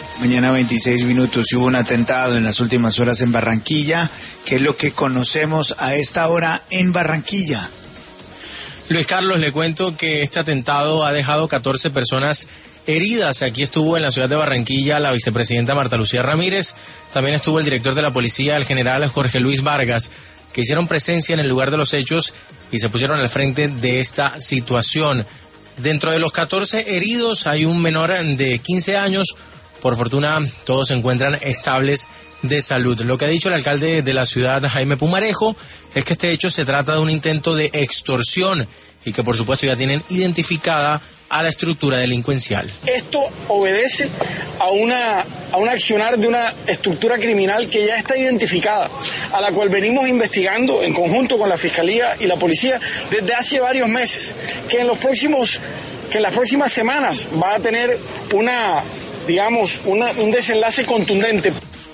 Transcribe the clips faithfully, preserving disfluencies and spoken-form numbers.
Mañana veintiséis minutos, hubo un atentado en las últimas horas en Barranquilla. ¿Qué es lo que conocemos a esta hora en Barranquilla? Luis Carlos, le cuento que este atentado ha dejado catorce personas heridas. Aquí estuvo en la ciudad de Barranquilla la vicepresidenta Marta Lucía Ramírez, también estuvo el director de la policía, el general Jorge Luis Vargas, que hicieron presencia en el lugar de los hechos y se pusieron al frente de esta situación. Dentro de los catorce heridos hay un menor de quince años. Por fortuna, todos se encuentran estables de salud. Lo que ha dicho el alcalde de la ciudad, Jaime Pumarejo, es que este hecho se trata de un intento de extorsión y que por supuesto ya tienen identificada a la estructura delincuencial. Esto obedece a una a un accionar de una estructura criminal que ya está identificada, a la cual venimos investigando en conjunto con la Fiscalía y la Policía desde hace varios meses, que en los próximos que en las próximas semanas va a tener una digamos, una, un desenlace contundente.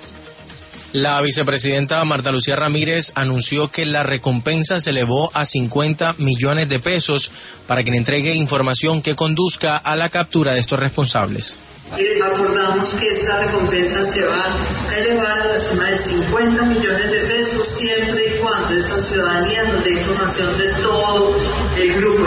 La vicepresidenta Marta Lucía Ramírez anunció que la recompensa se elevó a cincuenta millones de pesos para quien entregue información que conduzca a la captura de estos responsables. Y acordamos que esta recompensa se va a elevar a la suma de cincuenta millones de pesos siempre y cuando esta ciudadanía nos dé información de todo el grupo.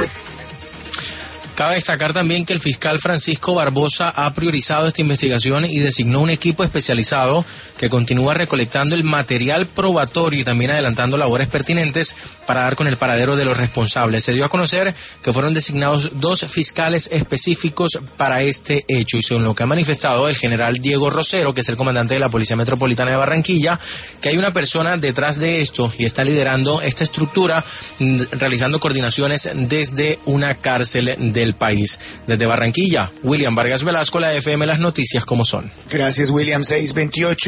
Cabe destacar también que el fiscal Francisco Barbosa ha priorizado esta investigación y designó un equipo especializado que continúa recolectando el material probatorio y también adelantando labores pertinentes para dar con el paradero de los responsables. Se dio a conocer que fueron designados dos fiscales específicos para este hecho y según lo que ha manifestado el general Diego Rosero, que es el comandante de la Policía Metropolitana de Barranquilla, que hay una persona detrás de esto y está liderando esta estructura, realizando coordinaciones desde una cárcel de el país. Desde Barranquilla, William Vargas Velasco, la F M, las noticias como son. Gracias, William. seis veintiocho.